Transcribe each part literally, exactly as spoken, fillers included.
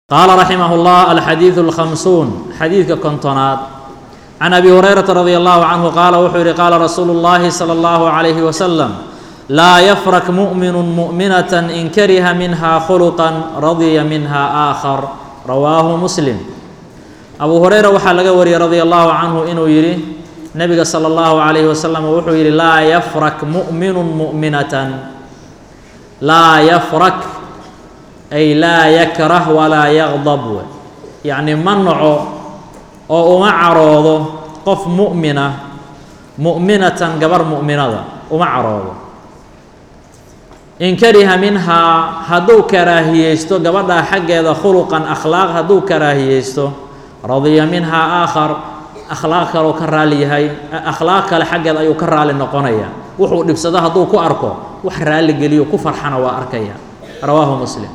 قال رحمه الله: الحديث الخمسون حديث كنتونات عن أبي هريرة رضي الله عنه قال وحوري قال رسول الله صلى الله عليه وسلم: لا يفرك مؤمن مؤمنة إن كره منها خلقا رضي منها آخر. رواه مسلم. أبو هريرة وحا لغا وري رضي الله عنه إنه يري نبي صلى الله عليه وسلم وحو يري: لا يفرك مؤمن مؤمنة. لا يفرك أي لا يكره ولا يغضب، يعني منعه أو معروضه قف مؤمنة مؤمنة قبر مؤمنة ومعروضه إن كره منها هدو كراهيستو قبرها حق هذا خلقا أخلاق هدو كراهيستو رضي منها آخر أخلاق لو كرالي هاي أخلاق لحق هذا يكرر للنقنية وحو نفسده هدو كأركو وحرالي قليو كفر حنا وأركيا. رواه مسلم.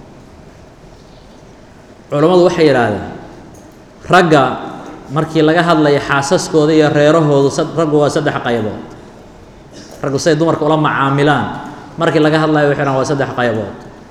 culimadu waxay yiraahdaan ragga markii laga hadlayo xaasaskooda iyo reerahooda raggu waa saddex qaybood. raggu say dumarka ula macaamilaan markii laga hadlayo waxay waa saddex qaybood.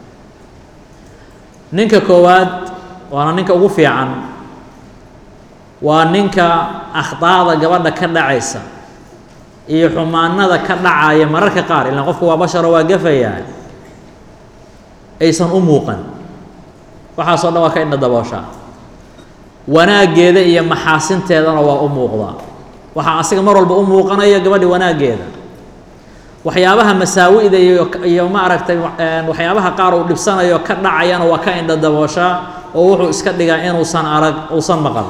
ninka koowaad waana ninka ugu fiican waa ninka akhdaada gabadha ka dhacaysa iyo xumaanada ka dhacaya mararka qaar ilaa qofku waa bashar waa gafayaa aysan u muuqan waxaa soo dhawaa ka indha daboosha wanaageeda iyo maxaasinteedana waa u muuqdaa waxaa asiga mar walba u muuqanaya gabadhi wanaageeda waxyaabaha masaawi'da iyo iyo ma aragtay waxyaabaha qaar uu dhibsanayo ka dhacayana waa ka indha daboosha oo wuxuu iska dhigaa inuusan arag uusan maqal.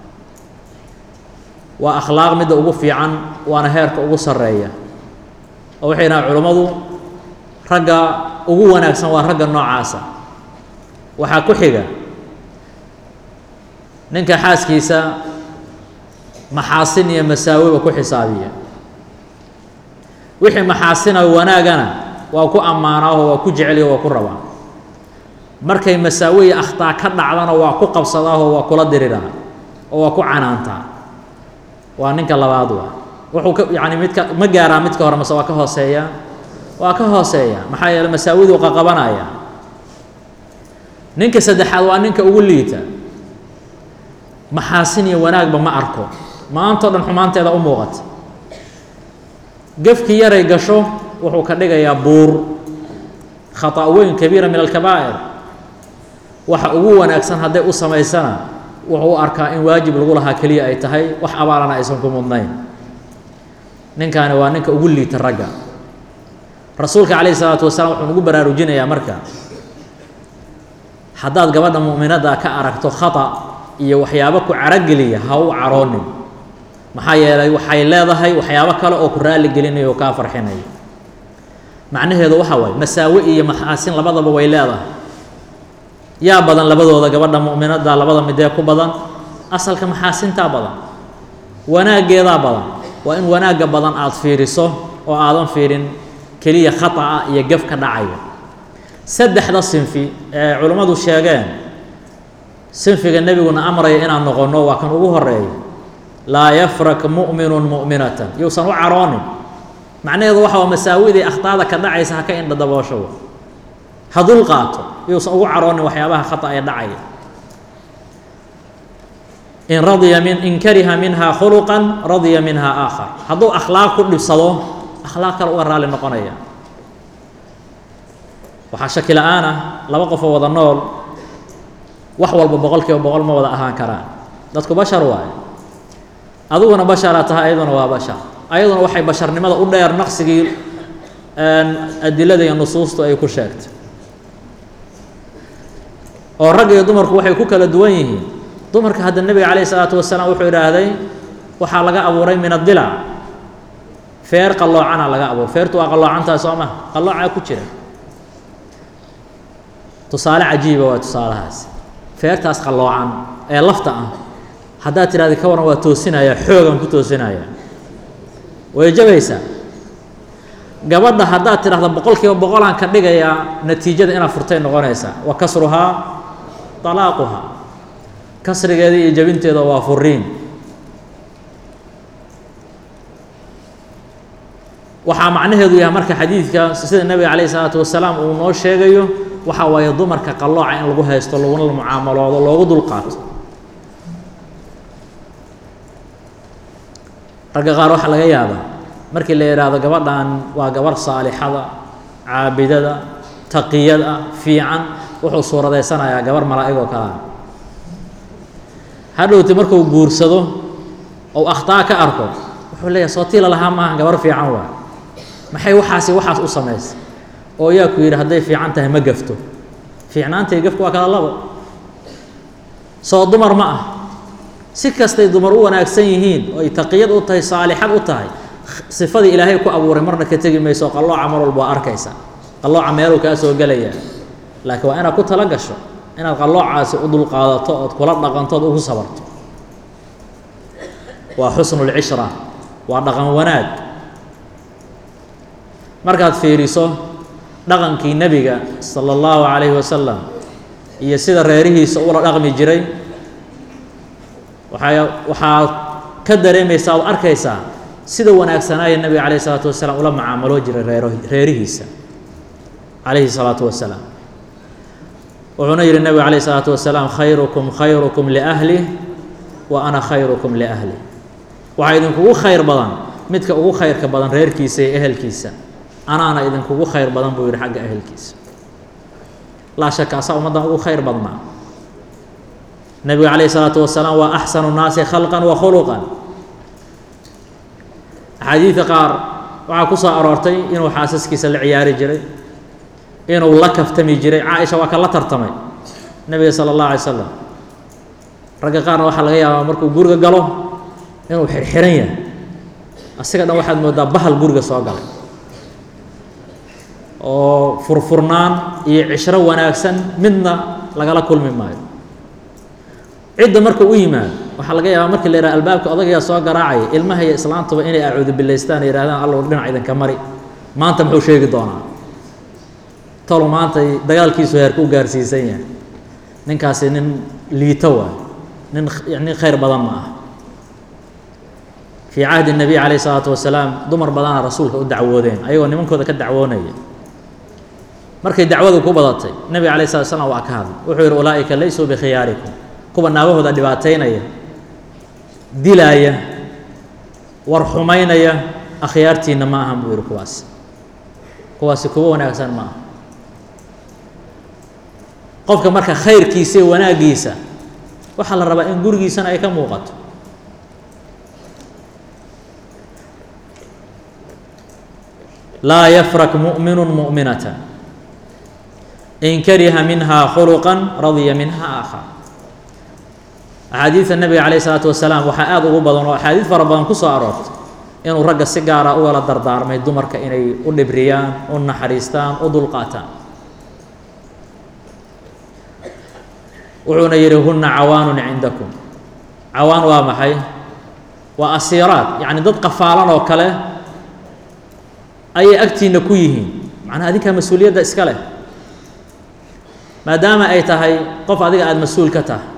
waa akhlaaq midda ugu fiican waana heerka ugu sarreeya oo waxay yidhahaan culimmadu ragga ugu wanaagsan waa ragga noocaasa. waxaa ku xiga ninka xaaskiisa maxaasin iyo masaawiba ku xisaabiya wixii maxaasina wanaagana waa ku ammaanaaho waa ku jeceliyo waa ku rabaa markay masaawi iyo akhtaa ka dhacdana waa ku qabsadaaho waa kula diriraa oo waa ku canaantaa. waa ninka labaad waa wuxuu ka yacni midka ma gaaraa midka hore mase waa ka hooseeya waa ka hooseeya maxaa yeelay masaawidu qaqabanaya. ninka saddexaad waa ninka ugu liita maxaasin iyo wanaagba ma arko maantoo dhan xumaanteeda u muuqata gafkii yaray gasho wuxuu ka dhigayaa buur khata' weyn kabiira min alkabaa'ir. waxa ugu wanaagsan hadday u samaysana wuxuu u arkaa in waajib lagu lahaa keliya ay tahay wax abaalana aysan ku mudnayn. ninkaani waa ninka ugu liita ragga. rasuulka calayhi salaatu wasalaam wuxuu nagu baraarujinayaa marka haddaad gabadha mu'minada ka aragto khata iyo waxyaabo ku carageliya ha u caroonin maxaa yeelay waxay leedahay waxyaabo kale oo ku raali gelinayo oo kaa farxinayo. macnaheedu waxa waaye masaawi iyo maxaasin labadaba way leedahay. yaa badan labadooda gabadha mu'minada labada midee ku badan asalka maxaasintaa badan wanaageedaa badan. waa in wanaagga badan aad fiiriso oo aadan fiirin keliya khata'a iyo gaf ka dhacaya. saddexda sinfi ee culimmadu sheegeen sinfiga nebiguna amraya inaan noqonno waa kan ugu horeeya: laa yafrak mu'minun mu'minatan yuusan u caroonin. macnaheedu waxa waa masaawidii akhtaada ka dhacaysa ha ka indha daboosho ha dul qaato yuusan ugu caroonin waxyaabaha khata ee dhacaya. in radiya min in kariha minha khuluqan radiya minha aakhar hadduu akhlaaq ku dhibsado akhlaaq kale uga raali noqonaya. waxaa shaki la-aan ah laba qof oo wada nool wax walba boqol kiiba boqol ma wada ahaan karaan. dadku bashar waaye adiguna basharaa tahay ayaduna waa bashar ayaduna waxay basharnimada u dheer naqsigii adilada iyo nusuustu ay ku sheegtay. oo rag iyo dumarku waxay ku kala duwan yihiin. dumarka hadda nebiga calayhi salaatu wasalaam wuxuu yidhaahday waxaa laga abuuray min adilac feer qalloocana laga abuuray. feertu waa qalloocantahay soo maha qalloocaa ku jira. tusaale cajiiba waa tusaalahaas feertaas qalloocan ee lafta ah haddaad tidhahda ka waran waa toosinaya xoogan ku toosinaya way jabaysaa. gabadha haddaad tidhahda boqol kiiba boqolaan ka dhigayaa natiijada inaad furtay noqonaysaa. wa kasruhaa talaaquhaa kasrigeeda iyo jabinteeda waa furiin. waxaa macnaheedu yahay marka xadiidka sida nebiga calayhi salaatu wasalaam uu noo sheegayo waxa waaye dumarka qallooca in lagu haysto laguna mucaamaloodo loogu dulqaato ragga qaar waxaa laga yaabaa markii la yidhaahdo gabadhan waa gabar saalixada caabidada taqiyad ah fiican wuxuu suuradeysanayaa gabar malaa'igoo kale ah hadhowti markuu guursado ou akhtaa ka arko wuxuu leeyahay soo tiila lahaa maaha gabar fiican waa maxay waxaasi waxaas u samaysay oo yaa ku yidhi hadday fiican tahay ma gafto fiicnaantay gafku waa kala labo soo dumar ma ah si kastay dumar u wanaagsan yihiin oo ay taqiyad u tahay saalixad u tahay sifadii ilaahay ku abuuray marna ka tegi mayso qallooca mar walba waa arkaysa qallooca meeluu kaa soo gelayaa laakiin waa inaad ku tala gasho inaad qalloocaasi u dulqaadato ood kula dhaqantood ugu sabarto waa xusnulcishra waa dhaqan wanaag markaad fiiriso dhaqankii nebiga sala allahu calayhi wasalam iyo sida reerihiisa ula dhaqmi jiray waxaa waxaad ka dareemaysaa ood arkaysaa sida wanaagsanaaye nebiga calayhi salaatu wasalaam ula macaamaloo jiray reero reerihiisa calayhi salaatu wasalaam wuxuuna yidhi nebigu calayhi salaatu wasalaam khayrukum khayrukum liahlih wa ana khayrukum liahlih waxaa idinkugu khayr badan midka ugu khayrka badan reerkiisa iyo ehelkiisa anaana idinkugu khayr badan buu yidhi xagga ehelkiisa laa shaka asaa ummaddan ugu khayr badnaa nebigu calayhi salaatu wasalaam waa axsanu nnaasi khalqan wa khuluqan axaadiidka qaar waxaa ku soo aroortay inuu xaasaskiisa la ciyaari jiray inuu la kaftami jiray caaisha waa ka la tartamay nebiga sala allahu alay slam ragga qaarna waxaa laga yaabaa markuu guriga galo inuu xirxiran yahay asiga dhan waxaad mooddaa bahal guriga soo galay oo furfurnaan iyo cishro wanaagsan midna lagala kulmi maayo cidda marka u yimaado waxaa laga yaabaa markii la yidhaha albaabka odagayaa soo garaacaya ilmaha iyo islaantuba inay acuudu bilaystaan yidhahdaan allow dhinac idinka mari maanta muxuu sheegi doonaa tolo maanta dagaalkiisu heerku gaarsiisan yahay ninkaasi nin liito waay nin nin khayr badan ma ah fii cahdi الnabiy calayh الsalaatu wasalaam dumar badana rasuulka u dacwoodeen ayagoo nimankooda ka dacwoonaya markay dacwadu ku badatay nebiga calayh الsalatu wasalaam waa ka hadlay wuxuu yidhi ulaa'ika laysuu bikhiyaarikum kuwa naagahooda dhibaataynaya dilaaya war xumaynaya akhyaartiinna ma ahan buu yidhi kuwaasi kuwaasi kuwa wanaagsan ma aha qofka marka khayrkiisa iyo wanaaggiisa waxaa la rabaa in gurigiisana ay ka muuqato laa yafrak mu'minu mu'minata in kariha minha khuluqan radiya minha aakhar axaadiidta nebiga calayh isalaatu wasalaam waxaa aada ugu badan oo axaadiid fara badan ku soo aroortay inuu ragga si gaara ugala dardaarmay dumarka inay u dhibriyaan u naxariistaan u dulqaataan wuxuuna yidhi huna cawaanun cindakum cawaan waa maxay waa asiiraad yacni dad qafaalan oo kale ayay agtiina ku yihiin macnaha adinkaa mas-uuliyadda iska leh maadaama ay tahay qof adiga aada mas-uul ka tahay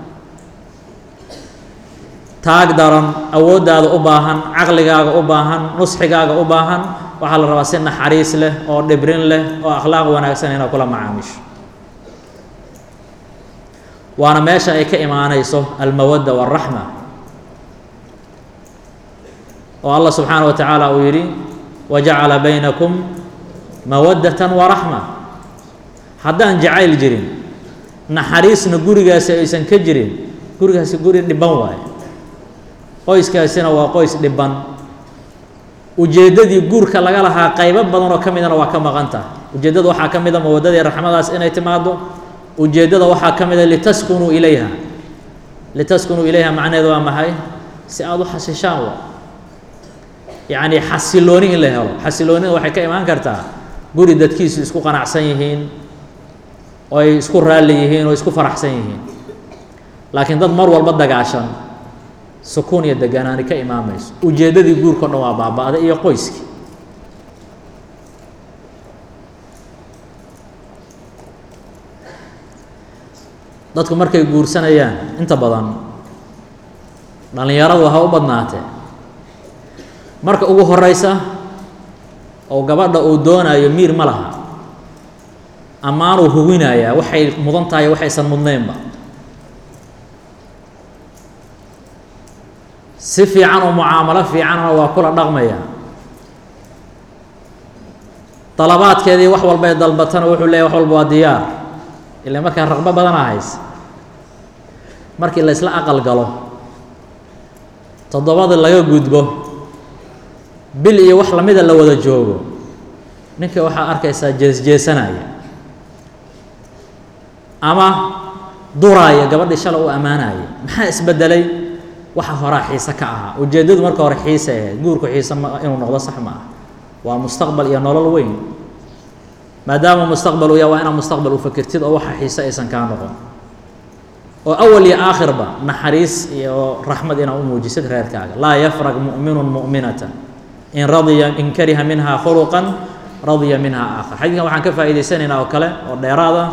taag daran awooddaada u baahan caqligaaga u baahan nusxigaaga u baahan waxaa la rabaa si naxariis leh oo dhibrin leh oo akhlaaq wanaagsan inaad kula macaamisho waana meesha ay ka imaanayso almawadda waالraxma oo allah subxaanaه wa tacaala uu yidhi wajacala baynakum mawaddata waraxma haddaan jacayl jirin naxariisna gurigaasi aysan ka jirin gurigaasi guri dhiban waaye qoyskaasina waa qoys dhiban ujeeddadii guurka laga lahaa qaybo badan oo ka midana waa ka maqan tahay ujeeddada waxaa ka mida mawaddadii raxmadaas inay timaado ujeeddada waxaa ka mida litaskunuu ilayha litaskunuu ilayha macnaheedu waa maxay si aada u xasishaan wa yacni xasilooni in la helo xasiloonida waxay ka imaan kartaa guri dadkiisu isku qanacsan yihiin oo ay isku raalli yihiin oo isku faraxsan yihiin laakiin dad mar walba dagaashan sukuun iyo deganaani ka imaamayso ujeeddadii guurka o dhan waa baaba'day iyo qoyskii dadku markay guursanayaan inta badan dhallinyaradu ha u badnaatee marka ugu horeysa oo gabadha uu doonayo miir ma laha ammaanuu hubinayaa waxay mudan tahay waxaysan mudnaynba si fiican oo mucaamalo fiicanna waa kula dhaqmaya talabaadkeedii wax walba ay dalbatana wuxuu leeyahay wax walba waa diyaar ilaa markaa raqbo badana haysa markii la isla aqal galo toddobada laga gudbo bil iyo wax lamida la wada joogo ninka waxaa arkaysaa jeesjeesanaya ama duraaya gabadhii shalay u ammaanaya maxaa isbedelay waxa horaa xiise ka ahaa ujeeddadu marka hore xiise ahayd guurku xiise ma inuu noqdo sax ma ah waa mustaqbal iyo nolol weyn maadaama mustaqbal uu yahay waa inaad mustaqbal u fakirtid oo waxa xiise aysan kaa noqon oo awal iyo aakhirba naxariis iyo raxmad inaad u muujisid reerkaaga laa yafraq mu'minun mu'minata in radiya in kariha minha khuluqan radiya minha aakhar xadiidkan waxaan ka faa'iidaysanaynaa oo kale oo dheeraada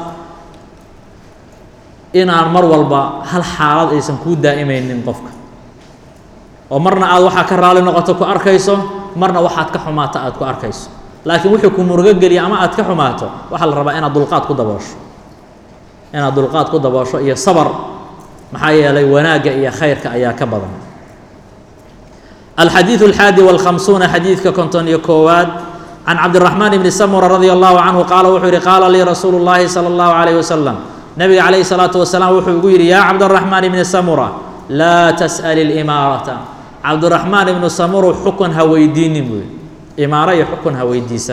inaan mar walba hal xaalad aysan kuu daa'imaynin qofka oo marna aad waxaa ka raali noqoto ku arkayso marna waxaad ka xumaato aad ku arkayso laakiin wuxuu ku murugo geliya ama aad ka xumaato waxaa la rabaa inaad dulqaad ku daboosho inaad dulqaad ku daboosho iyo sabar maxaa yeelay wanaagga iyo khayrka ayaa ka badan الحديث الحادي والخمسون حديث كنتون يكواد عن عبد الرحمن بن سمرة رضي الله عنه قال وحوري قال لي رسول الله صلى الله عليه وسلم نبي عليه الصلاة والسلام وحوري يا عبد الرحمن بن سمرة لا تسأل الإمارة عبد الرحمن بن سمرة حكم هويدين إمارة حكم هويديسا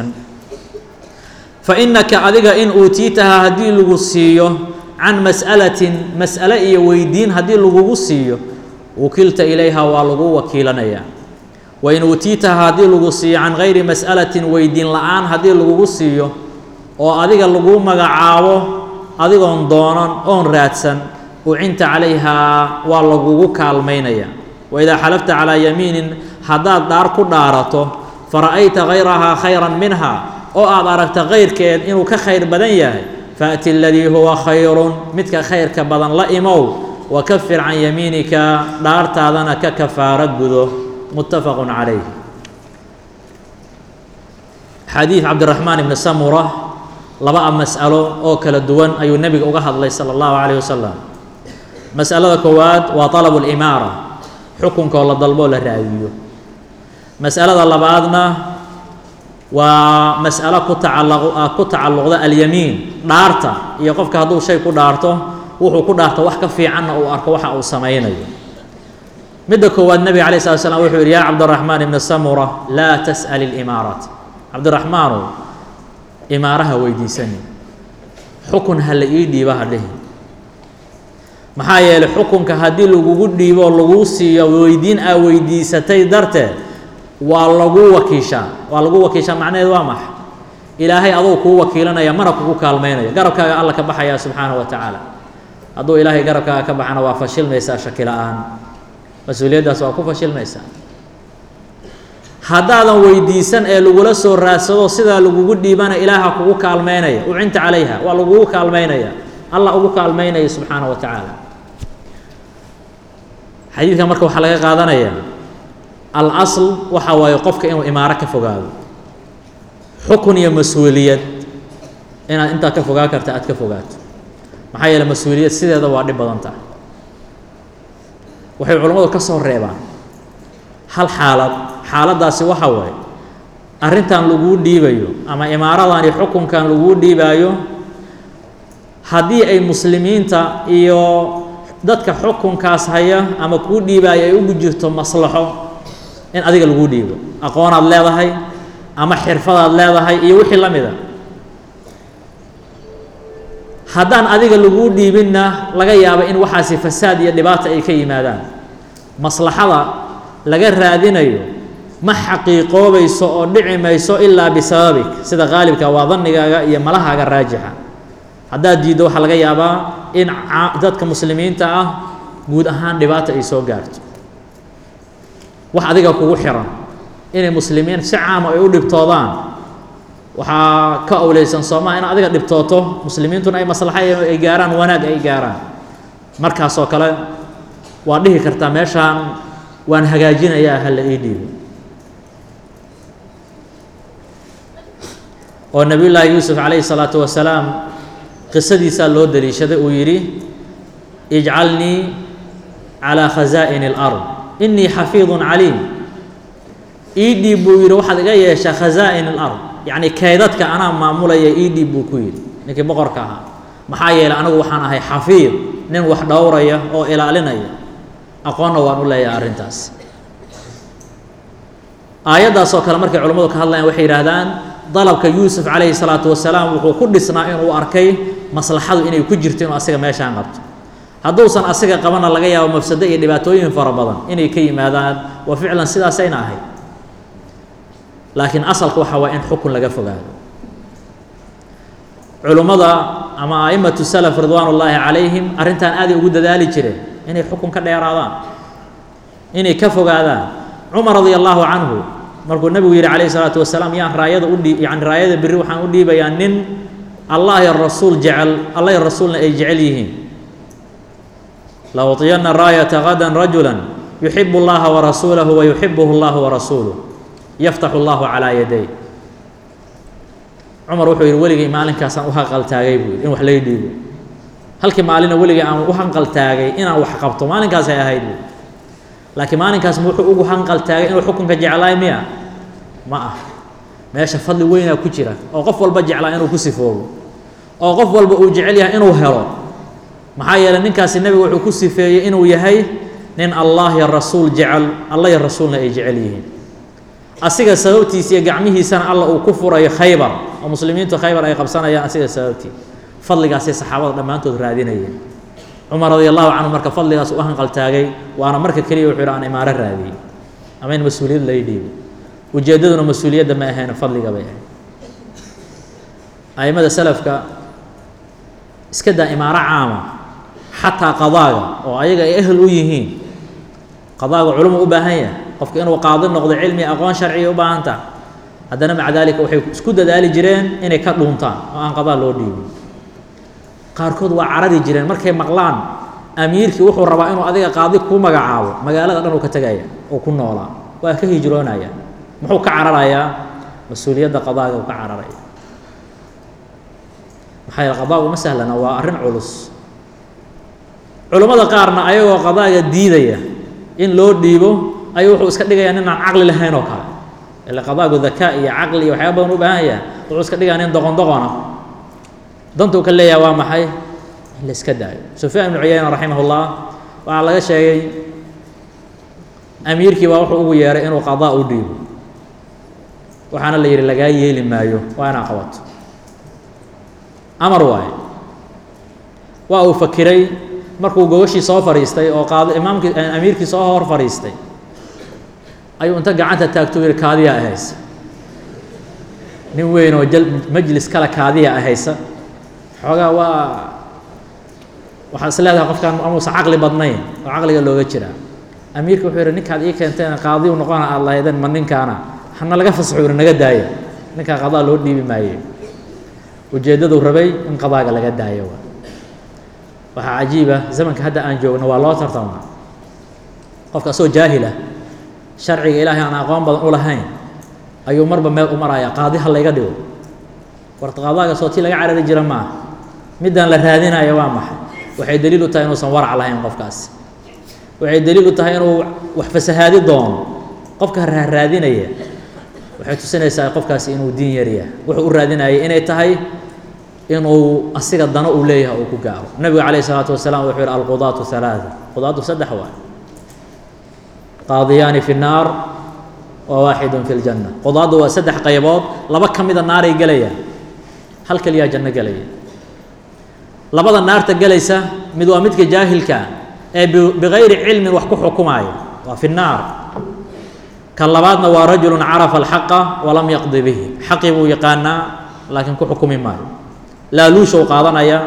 فإنك أذيك إن أوتيتها هدي لغسية عن مسألة مسألة ويدين هدي لغسية وكلت إليها ولغو وكيلنا وإن أوتيتها هدي لغسية عن غير مسألة ويدين لعان هدي لغسية وأذيك اللغو مقعاوه أذيك أندونا أون راتسا وعنت عليها واللغو كالمينيا وإذا حلفت على يمين هداد دار كدارته فرأيت غيرها خيرا منها أو أداركت غير كين إنه كخير بدنيا فأتي الذي هو خير متك خير كبدن لا إمو وكفر عن يمينك دار تاذنا ككفارة جذو متفق عليه حديث عبد الرحمن بن سمرة لبقى مسألة أو كلا الدوان أي النبي أجهد الله صلى الله عليه وسلم مسألة كواد وطلب الإمارة حكم كولا ضلبوا للرأيو مسألة الله بعدنا ومسألة كتعلق كتعلق اليمين دارته يقف كهذا شيء كدارته وهو كدارته وحكى في عنه أو أرك وح أو سمعينه مدك هو النبي عليه الصلاة والسلام وحول يا عبد الرحمن بن السمرة لا تسأل الإمارات عبد الرحمن إمارها ويديسني حكم هل يدي بهذه محايا الحكم كهدي لوجود دي واللوسي ويدين أو ويديستي درته واللغو وكيشا واللغو وكيشا معناه وامح إلهي أضو كو وكيلنا يا مرك كو كالمين يا جربك يا الله كبح يا سبحانه وتعالى أضو إلهي جربك كبحنا وفشل ميسا شكل الآن مسؤولية ده سواء فشل ميسا هذا لو ويديسن اللغو لسه الرأسه سيدا لغو دي بنا إلهك كو كالمين وعنت عليها واللغو كالمين الله أبو كالمين سبحانه وتعالى حديث مركو حلقة قادنا يا الأصل وحوا يقفك إنه إمارة كفوجاد حكم يا مسؤولية إن أنت كفوجاد كرتأت كفوجاد محيا المسؤولية سيدة ده وعد بدنتا وحي علماء كسر ريبا هل حالة حالة داسي وحوا أرنتان لوجود دي بيو أما إمارة يعني حكم كان لوجود دي بيو هدي أي مسلمين تا إيو dadka xukunkaas haya ama ku dhiibay ay ugu jirto maslaxo in adiga lagu dhiibo aqoon aad leedahay ama xirfad aad leedahay iyo wixii la mid ah haddaan adiga lagu dhiibinna laga yaabo in waxaasi fasaad iyo dhibaato ay ka yimaadaan maslaxada laga raadinayo ma xaqiiqoobayso oo dhici mayso ilaa bisababik sida qaalibka waa dannigaaga iyo malahaaga raajixa haddaad diiddo waxaa laga yaabaa in dadka muslimiinta ah guud ahaan dhibaato ay soo gaarto wax adiga kugu xiran inay muslimiin si caam ay u dhibtoodaan waxaa ka awleysan Soomaa in adiga dhibtooto muslimiintuna ay maslaxa ay gaaraan wanaag ay gaaraan markaas oo kale waa dhihi kartaa meeshaan waan hagaajinayaa hal ii dhiibo oo nabiyullaahi yuusuf calayhi salaatu wasalaam qisadiisaa loo daliishaday uu yidhi ijcalnii calaa khazaa'ini alard innii xafiidun caliim ii dhiib buu yidhi waxaad iga yeeshaa khazaa'in alard yacni kaydadka anaa maamulaya ii dhiib buu ku yidhi ninkii boqorka ahaa maxaa yeelay anigu waxaan ahay xafiid nin wax dhowraya oo ilaalinaya aqoonna waan u leeyahay arrintaas aayaddaasoo kale markay culimmadu ka hadlayaan waxay yidhaahdaan dalabka yuusuf calayhi salaatu wasalaam wuxuu ku dhisnaa inuu arkay maslaxadu inay ku jirto inuu asiga meeshaan qabto hadduusan asiga qabana laga yaabo mafsado iyo dhibaatooyin fara badan inay ka yimaadaan wa ficlan sidaasayna ahayd laakiin asalka waxa waa in xukun laga fogaado culummada ama a'immatu salaf ridwaanullaahi calayhim arrintan aaday ugu dadaali jireen inay xukun ka dheeraadaan inay ka fogaadaan cumar radia allaahu canhu markuu nebigu yidhi calayhi salaatu wasalaam yaan raayada u dhii yani raayada berri waxaan u dhiibayaa nin allah iyo rasuul jecel allah iyo rasuulna ay jecel yihiin la uطiyanna raayata gadan rajulan yuxibu allaha warasuulahu wa yuxibuhu allahu warasuuluh yaftaxu allahu calaa yaday cumar wuxuu yidhi weligay maalinkaasaan u hanqaltaagay buu yidhi in wax lay dhiibo halkii maalina weligay aan u hanqaltaagay inaan wax qabto maalinkaasay ahayd buu laakiin maalinkaas ma wuxuu ugu hanqaltaagay inuu xukunka jeclaay miya ma ah meesha fadli weynaa ku jira oo qof walba jeclaa inuu ku sifoobo oo qof walba uu jecel yahay inuu helo maxaa yeelay ninkaasi nebigu wuxuu ku sifeeyey inuu yahay nin allah iyo rasuul jecel allah iyo rasuulna ay jecel yihiin asiga sababtiisa iyo gacmihiisana alla uu ku furayo khaybar oo muslimiintu khaybar ay qabsanayaan asiga sababtii fadligaasay saxaabada dhammaantood raadinayeen cumar radia allahu canhu marka fadligaas u hanqaltaagay waana marka keliya wuxuu yidhi aan imaaro raadiyey ama in mas-uuliyad lay dhiibo ujeeddaduna mas-uuliyadda ma ahayn fadliga bay ahayd a'immada salafka iska daa imaaro caama xataa qadaaga oo ayaga ay ehel u yihiin qadaaga culimo u baahan yahay qofka inuu qaadi noqdo cilmi aqoon sharciya u baahan taha haddana maca daalika waxay isku dadaali jireen inay ka dhuuntaan oo aan qadaa loo dhiibin qaarkood waa carari jireen markay maqlaan amiirkii wuxuu rabaa inuu adiga qaadi kuu magacaabo magaalada dhan uu ka tegaya oo ku noolaa waa ka hijroonaya muxuu ka cararayaa mas-uuliyadda qadaaga uu ka cararaya maxaa yeele qadaagu ma sahlana waa arrin culus culummada qaarna ayagoo qadaaga diidaya in loo dhiibo ayuu wuxuu iska dhigayaa nin aan caqli lahayn oo kale ila qadaagu dakaa iyo caqli iyo waxyaaba badan u baahan yahay wuxuu iska dhigayaa nin doqon doqona danta uu ka leeyahay waa maxay in la iska daayo sufyaan ibnu cuyayna raximahullah waxaa laga sheegay amiirkii baa wuxuu ugu yeeray inuu qadaa u dhiibo waxaana la yidhi lagaa yeeli maayo waa inaa qabato amar waaye waa uu fakiray markuu gogashii soo fadhiistay oo qaadi imaamkii amiirkii soo hor fadhiistay ayuu inta gacanta taagto yidhi kaadiyaa ahaysa nin weyn oo jal majlis kale kaadiya ahaysa xoogaa waa waxaad is leedahay qofkaan amuusan caqli badnayn oo caqliga looga jiraa amiirka wuxuu yidhi ninkaad ii keenteen qaadi u noqona aad lahaydeen ma ninkaana hana laga fasaxo yidhi naga daaya ninkaa qadaa loo dhiibi maaye ujeeddaduu rabay in qadaaga laga daayo waxaa cajiiba zamanka hadda aan joogno waa loo tartamaa qofka asoo jaahila sharciga ilaahay aan aqoon badan u lahayn ayuu marba meel u marayaa qaadi ha layga dhigo warta qadaaga soo tii laga carari jira maaha middaan la raadinaya waa maxay waxay daliil u tahay inuusan warac lahayn qofkaasi waxay daliil u tahay inuu wax fasahaadi doono qofka raadinaya waxay tusinaysaa qofkaasi inuu diin yaryahay wuxuu u raadinayay inay tahay inuu asiga dano uu leeyahay uu ku gaaro nabiga calayhi salaatu wasalaam wuxuu yidhi alqudaatu halaaa qudaatu saddex waay qaadiyaani fi nnaar wa waaxidun fi ljanna qudaadu waa saddex qaybood laba ka mida naaray gelayaan hal keliyaa janno gelaya labada naarta gelaysa mid waa midka jaahilka ee bigayri cilmin wax ku xukumaaya waa fi nnaar kan labaadna waa rajulun carafa alxaqa walam yaqdi bihi xaqii buu yaqaanaa laakiin ku xukumi maayo laaluushow qaadanaya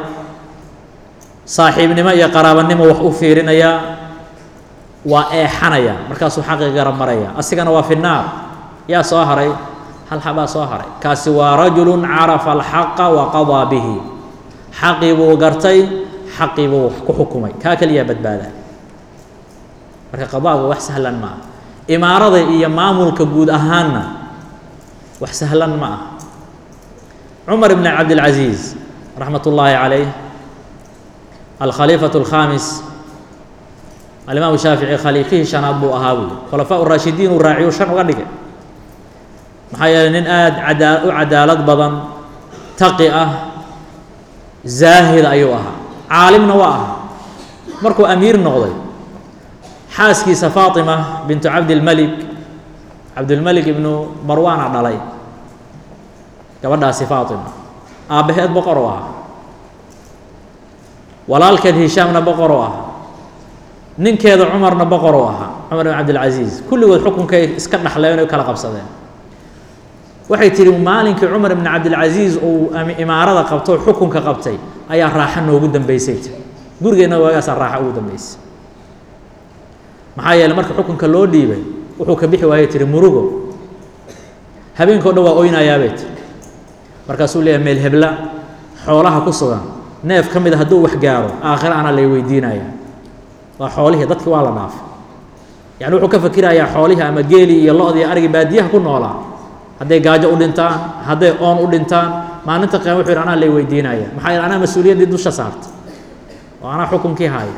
saaxiibnimo iyo qaraabanimo wax u fiirinaya waa eexanaya markaasuu xaqii garab maraya asigana waa fi nnaar yaa soo haray hal xabaa soo haray kaasi waa rajulun carafa alxaqa wa qadaa bihi xaqii buu gartay xaqii buu wax ku xukumay kaa keliyaa badbaadaa marka qadaagu wax sahlan ma aha imaarada iyo maamulka guud ahaanna wax sahlan ma aha عمر بن عبد العزيز رحمة الله عليه الخليفة الخامس الإمام الشافعي خليفه شناد بو أهاوي خلفاء الراشدين والراعي شن وغنيك محايا نين آد عدال عدالة بدن تقئة زاهد أيوها عالم نواها مركو أمير نغضي حاسكي فاطمة بنت عبد الملك عبد الملك ابن مروان علي كبدا فاطمة أبهد بقروها walaalkeed hishaamna boqor oo ah ninkeeda cumarna boqor oo ah cumar ibn abd العزيز kulligood xukunkay iska dhaxleen oo kala qabsadeen waxay tiri maalinkii cumar ibn abd العزيز oo imaarada qabto xukunka qabtay ayaa raaxo noogu dambeysay gurigeena waagaas raaxo ugu dambeysay maxaa yeelay marka xukunka loo dhiibay wuxuu ka bixi waayay tiri murugo habeenkoo dhan waa oynayaabay markaasuu leeyahay meel hebla xoolaha ku sugan neef kamid ah haduu wax gaaro aakhir ana lay weydiinaya waa xoolihi dadkii waa la dhaaf yaani wuxuu ka fakirayaa xoolihi ama geeli iyo lo'dii arigi baadiyaha ku noolaa haday gaajo u dhintaan haday oon u dhintaan maalinta qiyaamo wuxuu ana lay weydiinaya maxay ana mas'uuliyadii dusha saartay oo ana xukunkii haay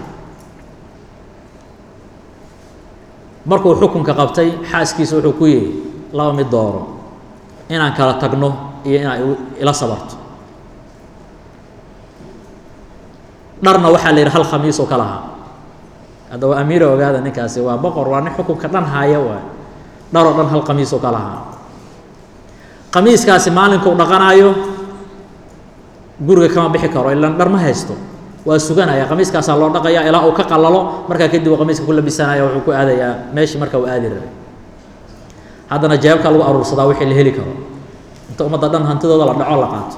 markuu xukunka qabtay xaaskiisa wuxuu ku yeeyay laba mid dooro inaan kala tagno iyo inaan ila sabarto dharna waxaa la yidhi hal khamiis oo kala ahaa hadda waa amiira ogaada ninkaasi waa boqor waa nin xukunka dhan haaya waay dhar oo dhan hal khamiis oo kala ahaa khamiiskaasi maalinka uu dhaqanaayo guriga kama bixi karo ilaan dhar ma haysto waa suganaya khamiiskaasaa loo dhaqayaa ilaa uu ka qalalo markaa kadib uu khamiiska ku labisanaya wuxuu ku aadayaa meeshii marka uu aadi rabay haddana jeebka lagu aruursadaa wixii la heli karo inta ummadda dhan hantidooda la dhaco la qaato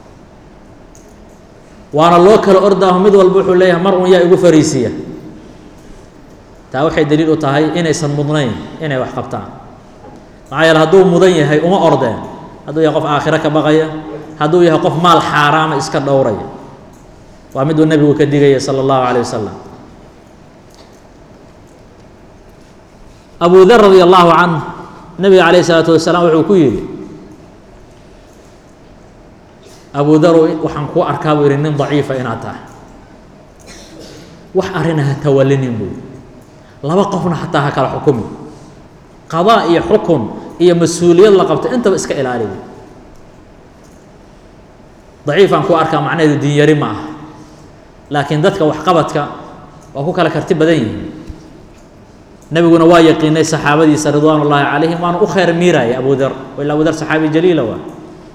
waana loo kala ordaa mid walba wuxuu leeyahay mar uun yaa igu fariisiya taa waxay daliil u tahay inaysan mudnayn inay wax qabtaan maxaa yeele hadduu mudan yahay uma ordeen hadduu yahay qof aakhiro ka baqaya hadduu yahay qof maal xaaraama iska dhowraya waa miduu nebigu ka digaya sala allahu calayh wasalam abu dar radia allahu canhu nebiga calayhi salaatu wasalaam wuxuu ku yidhi abu dar waxaan kuu arkaa buu yidhi nin daciifa inaad tahay wax arina ha tawallinin buu laba qofna xataa ha kala xukumi qadaa iyo xukun iyo mas-uuliyad la qabto intaba iska ilaali buu daciifaan kuu arkaa macnaheedu diin yari ma aha laakiin dadka waxqabadka waa ku kala karti badan yihiin nebiguna waa yaqiinay saxaabadiisa ridwaan ullaahi calayhim waana u khayr miiraya abu dar ila abu dar saxaabi jaliila waa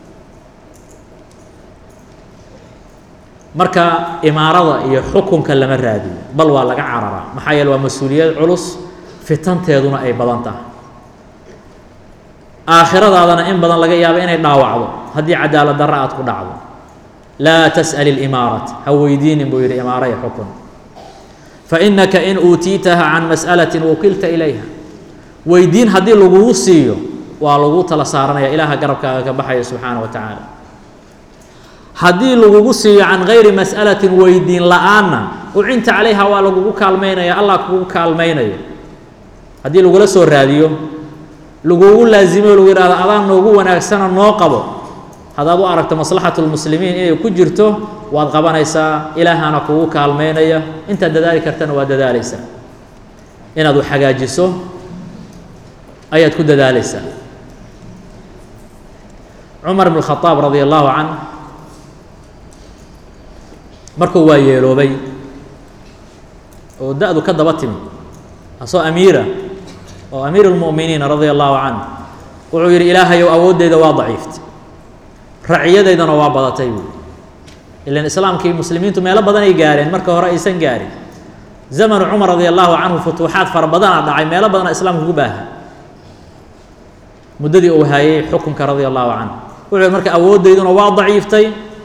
marka imaarada iyo xukunka lama raadiyo bal waa laga cararaa maxaa yeele waa mas-uuliyad culus fitanteeduna ay badan tahay aakhiradaadana in badan laga yaabo inay dhaawacdo haddii cadaalad darra aad ku dhacdo laa tas'al اlimaarat ha weydiinin buu yidhi imaara iyo xukun fainaka in uutiitaha can mas'alatin wakilta ilayha weydiin haddii lagugu siiyo waa lagu tala saaranaya ilaaha garabkaaga ka baxaya subxaana wa tacaala haddii lagugu siiyo can gayri mas'alatin weydiin la-aanna ucinta calayha waa lagugu kaalmaynaya allah kugu kaalmaynayo haddii lagula soo raadiyo lagugu laazimo lagu yidhahdo adaan noogu wanaagsana noo qabo haddaad u aragto maslaxatu lmuslimiin inay ku jirto waad qabanaysaa ilaahana kugu kaalmaynaya intaad dadaali kartana waad dadaalaysaa inaad u xagaajiso ayaad ku dadaalaysaa cumar bn khadaab radia allahu canh markuu waa yeeloobay oo da-du ka daba timi asoo amiira oo amiiru lmu'miniin radia allahu canh wuxuu yidhi ilaahayow awoodeyda waa daciiftay raciyadeydana waa badatay buui ilan islaamkii muslimiintu meelo badan ay gaareen marka hore aysan gaarin zamanu cumar radia allahu canhu futuuxaad fara badana dhacay meelo badana islaamka ugu baaha muddadii uu hayay xukunka radia allahu canhu wuxuu yidhi marka awoodeyduna waa daciiftay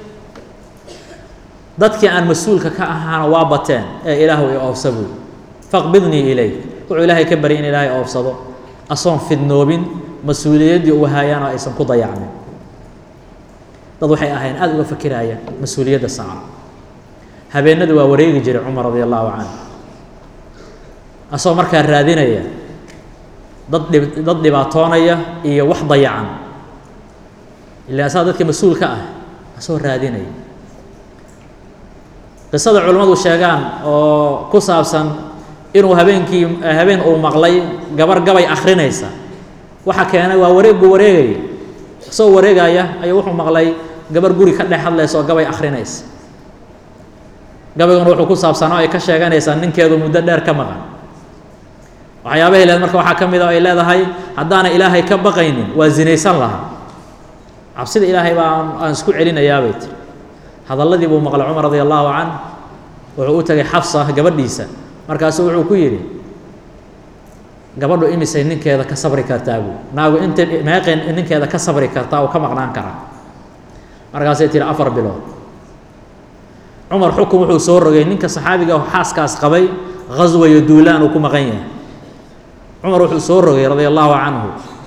dadkii aan mas-uulka ka ahaana waa bateen ee ilaahu i oofsa buui faqbidnii ilayk wuxuu ilaahay ka baryay in ilaahay oofsado asoon fidnoobin mas-uuliyaddii uu hayaana aysan ku dayacmin dad waxay ahayn aada uga fakiraya mas-uuliyadda saaca habeenadii waa wareegi jiray cumar radia allahu canhu asagoo markaa raadinaya dad dhib dad dhibaatoonaya iyo wax dayacan ilaa asaga dadka mas-uulka ah soo raadinay qisada culimadu sheegaan oo ku saabsan inuu habeenkii habeen uu maqlay gabar gabay akhrinaysa waxa keenay waa wareegu wareegay soo wareegaya ayuu wuxuu maqlay gabar guri ka dhex hadlaysa oo gabay akhrinaysa gabaygan wuxuu ku saabsanaa ay ka sheeganaysaa ninkeedu muddo dheer ka maqan waxyaabaha ilaahay marka waxaa ka mid ah ay leedahay haddaana ilaahay ka baqaynin waa zinaysan lahaa cabsida ilaahay baa aan isku celinayaa bay tiri hadalladii buu maqlay cumar radia allahu can wuxuu u tagay xafsa gabadhiisa markaasuu wuxuu ku yidhi gabadhu imisay ninkeeda ka sabri kartaa buu naagu inta meeqeen ninkeeda ka sabri kartaa oo ka maqnaan karaa markaasay tiri afar bilood cumar xukun wuxuu soo rogay ninka saxaabiga oo xaaskaas qabay ghaswa iyo duulaan uu ku maqan yahay cumar wuxuu soo rogay radia allahu canhu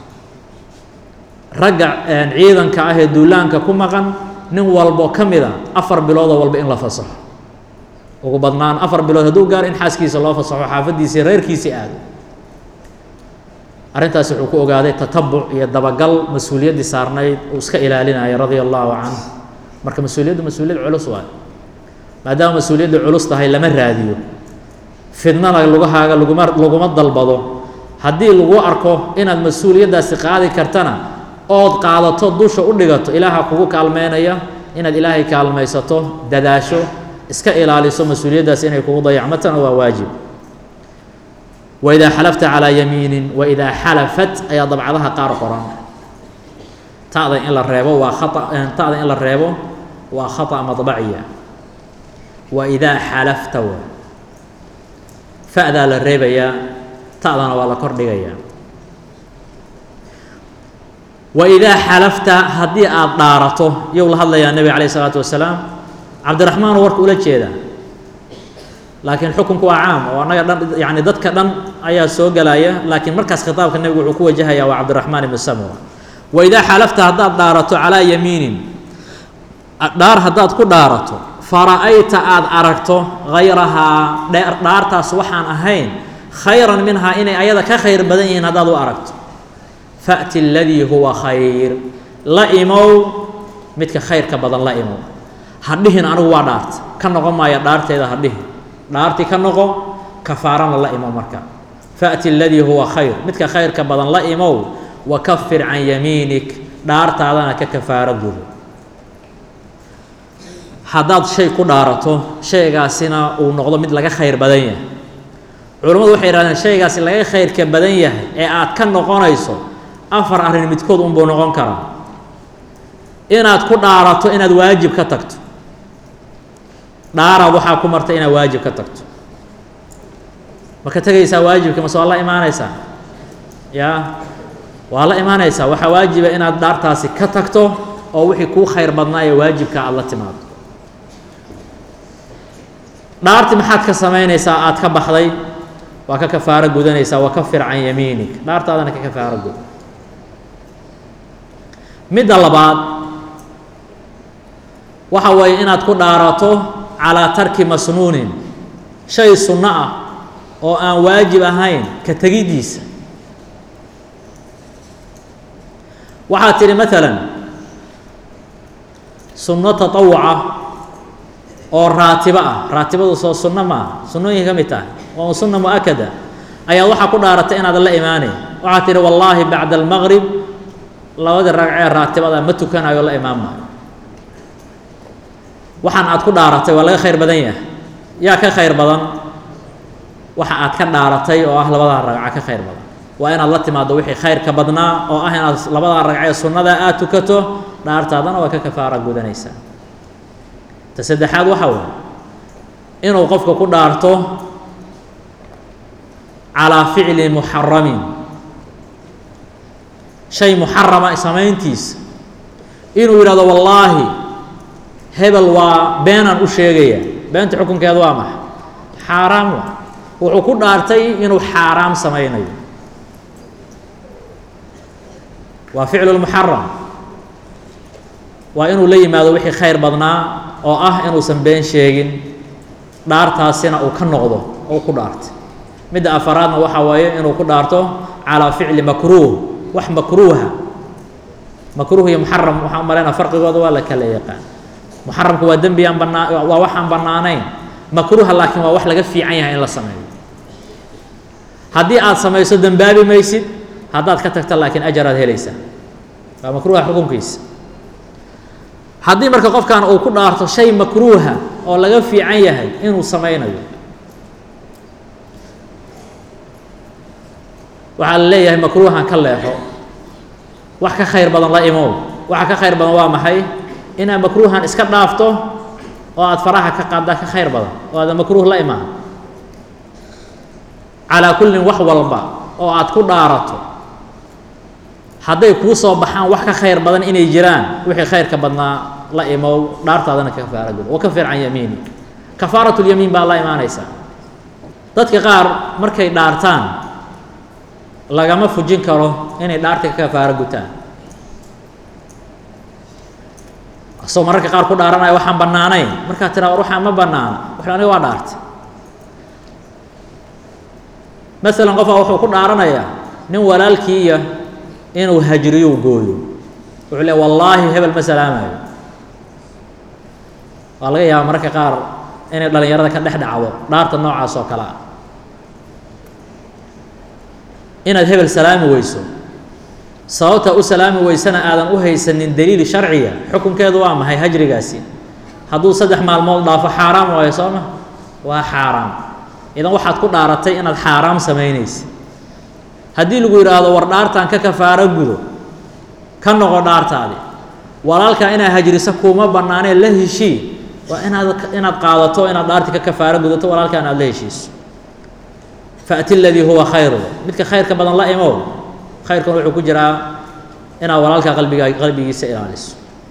ragga ciidanka ah ee duulaanka ku maqan nin walbo ka mid a afar biloodoo walba in la fasaxo ugu badnaan afar bilood hadduu gaaro in xaaskiisa loo fasaxo xaafaddiisii reerkiisii aado arrintaas wuxuu ku ogaaday tatabuc iyo dabagal mas-uuliyaddii saarnayd uu iska ilaalinaya radia allahu canhu marka mas-uuliyaddu mas-uuliyad culus waayo maadaama mas-uuliyaddu culus tahay lama raadiyo fidnana lugahaaga laguma laguma dalbado haddii lagu arko inaad mas-uuliyaddaasi qaadi kartana ood qaadato dusha u dhigato ilaaha kugu kaalmeynaya inaad ilaahay kaalmaysato dadaasho iska ilaaliso mas-uuliyaddaas inay kugu dayacmatana waa waajib waidaa xalafta calaa yamiinin waidaa xalafat ayaa dabcadaha qaar qoran ta'da in la reebo waa khata ta'da in la reebo waa khata madbaciya waidaa xalafta wa fa'daa la reebayaa ta'dana waa la kordhigayaa waidaa xalafta haddii aada dhaarato iyou la hadlayaa nebiga calayh isalaatu wasalaam cabdiraxmaan warka ula jeeda laakiin xukunku waa caam oo annaga dhan yani dadka dhan ayaa soo gelaya laakiin markaas khitaabka nebigu wuxuu ku wajahayaa waa cabdiraxmaan ibnu samura waidaa xalafta haddaad dhaarato calaa yamiinin dhaar haddaad ku dhaarato fara'ayta aada aragto hayrahaa dhaartaas waxaan ahayn khayran minhaa inay ayada ka khayr badan yihiin haddaad u aragto fa'ti aladii huwa khayr la imow midka khayrka badan la imow ha dhihin anigu waa dhaarta ka noqon maaya dhaarteeda ha dhihin dhaartii ka noqo kafaarana la imow marka fa'ti aladii huwa khayr midka khayrka badan la imow wakafir can yamiinik dhaartaadana ka kafaaro gudo haddaad shay ku dhaarato shaygaasina uu noqdo mid laga khayr badan yahay culammadu waxay yidhahdeen shaygaasi laga khayrka badan yahay ee aad ka noqonayso afar arrin midkood unbuu noqon karaa inaad ku dhaarato inaad waajib ka tagto dhaaraad waxaa ku marta inaad waajib ka tagto ma ka tegaysaa waajibka mase waa la imaanaysaa yaa waa la imaanaysaa waxaa waajiba inaad dhaartaasi ka tagto oo wixii kuu khayr badnaa ee waajibka aada la timaado dhaarti maxaad ka samaynaysaa aada ka baxday waa ka kafaaro gudanaysaa wakafir can yamiinik dhaartaadana ka kafaaro gud midda labaad waxa weeye inaad ku dhaarato calaa tarki masnuunin shay sunno ah oo aan waajib ahayn ka tegiddiisa waxaad tidhi maalan sunno tatawuca oo raatibo ah raatibadu soo sunno maaha sunnooyinka ka mid tahay waa sunna mu-akada ayaa waxaa ku dhaaratay inaadan la imaanayn waxaad tidhi wallaahi bacda almaqrib labadii ragcee raatibada ma tukanayo la imaan maayo waxaan aad ku dhaaratay waa laga khayr badan yahay yaa ka khayr badan waxa aad ka dhaaratay oo ah labadaa ragca ka khayr badan waa inaad la timaado wixii khayrka badnaa oo ah inaad labadaa ragcee sunnada aad tukato dhaartaadana waa ka kafaara gudanaysaa ta saddexaad waxa waye inuu qofka ku dhaarto calaa ficli muxaramin shay muxarama samayntiisa inuu yidhahdo wallaahi hebel waa beenaan u sheegaya beenta xukunkeedu waa maxa xaaraam wa wuxuu ku dhaartay inuu xaaraam samaynayo waa ficlu lmuxaram waa inuu la yimaado wixii khayr badnaa oo ah inuusan been sheegin dhaartaasina uu ka noqdo oo ku dhaartay midda afaraadna waxaa waaye inuu ku dhaarto calaa ficli makruuh wax makruuha makruuh iyo muxaram waxaan umalaynaa farqigooda waa la kala yaqaan محرمك waa dambi aan banaa waa waxaan banaanayn makruuha laakiin waa wax laga fiican yahay in la sameeyo haddii aad samayso dambaabi maysid haddaad ka tagto laakiin ajar aad helaysaa waa makruuha xukunkiisa haddii marka qofkan uu ku dhaarto shay makruuha oo laga fiican yahay inuu samaynayo waxaa la leeyahay makruuhan ka leexo wax ka khayr badan la imow waxa ka khayr badan waa maxay inaad makruuhan iska dhaafto oo aad faraha ka qaaddaa ka khayr badan oo aad makruuh la imaan calaa kullin wax walba oo aad ku dhaarato hadday kuu soo baxaan wax ka khayr badan inay jiraan wixii khayrka badnaa la imow dhaartaadana ka kafaara gudo wa kafir can yamiini kafaaratulyamiin baa la imaanaysaa dadka qaar markay dhaartaan lagama fujin karo inay dhaarta ka kafaara gutaan asoo mararka qaar ku dhaaranaya waxaan bannaanayn markaa tiraa war waxaan ma bannaana wax aniga waa dhaartay masalan qofaa wuxuu ku dhaaranayaa nin walaalkiiya inuu hajriyo gooyo wuxuu leeyahay wallaahi hebel ma salaamayo waa laga yaabaa mararka qaar inay dhalinyarada ka dhex dhacdo dhaarta noocaas oo kale ah inaad hebel salaami weyso sababta u salaami weysana aadan u haysanin daliil sharciya xukunkeedu waa maxay hajrigaasi hadduu saddex maalmood dhaafo xaaraam waayo soo ma waa xaaraam idan waxaad ku dhaaratay inaad xaaraam samaynaysa haddii lagu yidhaahdo war dhaartaan ka kafaaro gudo ka noqo dhaartaadi walaalkaa inaad hajriso kuuma bannaanee la heshii waa inaad inaad qaadato inaad dhaarti ka kafaaro gudato walaalkaan aad la heshiiso fa'ti aladii huwa khayru midka khayrka badan la imow khayrkan wuxuu ku jiraa inaad walaalkaa qalbigaa qalbigiisa ilaaliso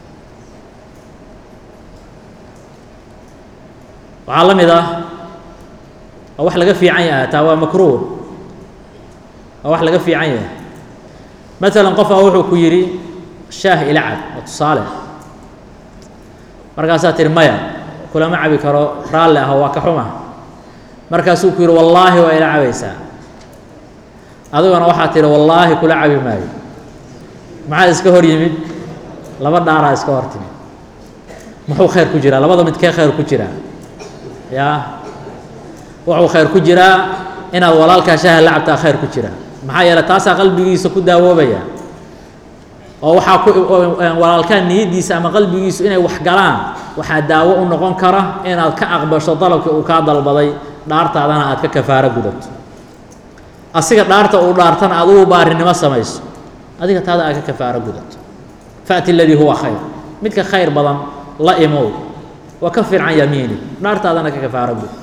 waxaa la mid ah waa wax laga fiican yahay taa waa makruuh waa wax laga fiican yahay masalan qofaa wuxuu ku yidhi shaah ila cab waa tusaale markaasaa tihi maya kulama cabi karo raalli ah waa ka xuma markaasuu ku yidhi wallaahi waa ila cabaysaa adiguna waxaa tihi wallaahi kula cabi maayo maxaa iska hor yimid laba dhaaraa iska hor timid muxuu khayr ku jiraa labada midkee khayr ku jiraa yaa wuxuu khayr ku jiraa inaad walaalkaa shaaha la cabtaa khayr ku jiraa maxaa yeelay taasaa qalbigiisa ku daawoobaya oo waxaa ku walaalkaa niyaddiisa ama qalbigiisu inay wax galaan waxaa daawo u noqon kara inaad ka aqbasho dalabkii uu kaa dalbaday dhaartaadana aad ka kafaaro gudato asiga dhaarta uu dhaartana adugu baarinimo samayso adiga taada aad ka kafaaro gudato fa'ti aladii huwa khayr midka khayr badan la imow wa kafir can yamiini dhaartaadana ka kafaaro gud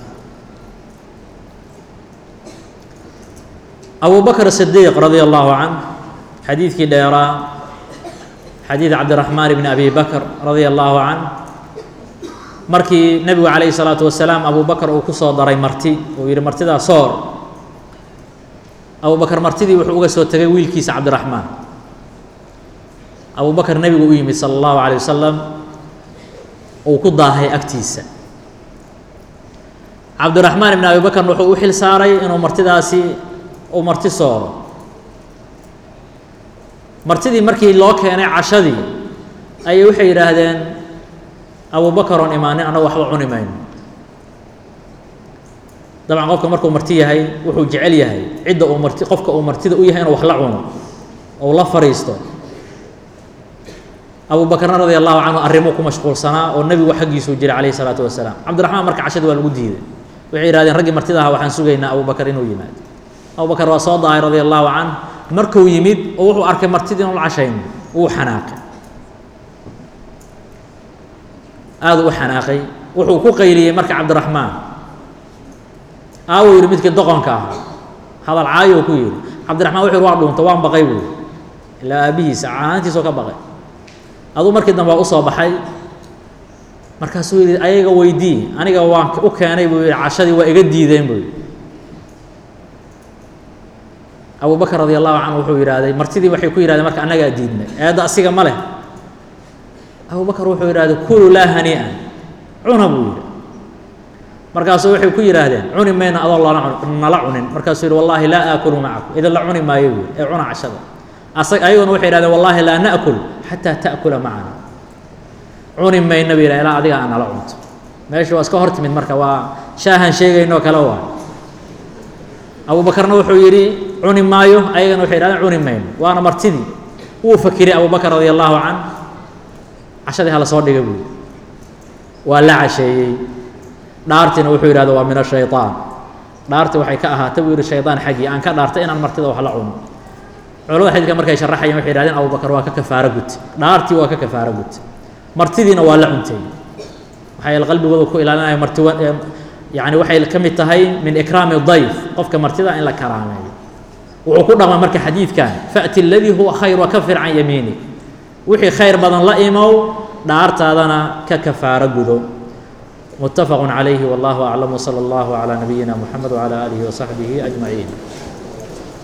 abu bakr الصديق رضي الله عنه xadiidkii dheeraa xadiid cabdiraxmaan bni abi bakr رضي الله عنه markii nebigu calayhi الصalaaةu wasalaam abu bakr uu ku soo daray marti uu yidhi martidaa soor abu bakr martidii wuxuu uga soo tegay wiilkiisa cabdiraxmaan abu bakr nebigu u yimid salى الlahu عalيه wasalam uu ku daahay agtiisa cabdiraxmaan ibn abi bakr wuxuu u xil saaray inuu martidaasi uu marti sooro martidii markii loo keenay cashadii ayay waxay yidhaahdeen abu bakr oon imaanin annagu waxba cuni mayno dabcan qofka markuu marti yahay wuxuu jecel yahay cidda uu marti qofka uu martida u yahay inuu wax la cuno ou la fariisto abu bakrna radi allahu canhu arrimuu ku mashquulsanaa oo nebigu xaggiisuu jiray calayhi salaatu wasalaam cabdiraxmaan marka cashadii waa lagu diiday waxay yidhahdeen raggii martida aha waxaan sugaynaa abu bakr inuu yimaado abu bakr waa soo dahay radi allahu canh markuu yimid oo wuxuu arkay martidii inuu la cashayn wuu xanaaqay aada u xanaaqay wuxuu ku qayliyey marka cabdiraxmaan aawuu yidhi midkii doqonka ahaa hadal caayuu ku yidhi cabdiraxmaan wuxuu yidhi waa dhuunta waan baqay buu yidhi ilaa aabbihiisa caanaantiisoo ka baqay aduu markii dambe waa u soo baxay markaasuu yidhi ayaga weydii aniga waan u keenay buu yidhi cashadii waa iga diideen buu yidhi abu bakr radi allahu canhu wuxuu yidhaahday martidii waxay ku yidhahdeen marka annagaa diidnay eedda asiga ma leh abu bakr wuxuu yidhahday kuluu laa hanii'an cuna buu yidhi markaasuu waxay ku yidhaahdeen cuni mayna adoo lana nala cunin markaasuu yidhi wallahi laa aakulu macakum idin la cuni maayo buu ee cuna cashada ayaguna waxay yidhahdeen wallahi laa na'kul xataa ta'kula macana cuni mayna buu yidhaha ilaa adiga aan nala cunto meesha waa iska hor timid marka waa shaahan sheegaynoo kale waa abuubakarna wuxuu yidhi cuni maayo ayagana waxay yidhahdeen cuni mayno waana martidii wuu fakiray abubakar radia allahu can cashadii hala soo dhiga buu yidhi waa la casheeyey dhaartiina wuxuu yidhahda waa min ashayطaan dhaarti waxay ka ahaatay buu yidhi shaydaan xaggii aan ka dhaartay inaan martida wax la cuno culamada xadiidka markay sharaxayeen waxay yidhahdeen abubakar waa ka kafaaro gute dhaartii waa ka kafaaro gute martidiina waa la cuntay waxay qalbigooda ku ilaalinaya marti yani waxay ka mid tahay min ikraami dayf qofka martida in la karaameeyo wuxuu ku dhaqma marka xadiidkan fa'ti aladii huwa khayr wa kafir can yamiinik wixii khayr badan la imow dhaartaadana ka kafaaro gudo متفق عليه والله أعلم وصلى الله على نبينا محمد وعلى آله وصحبه أجمعين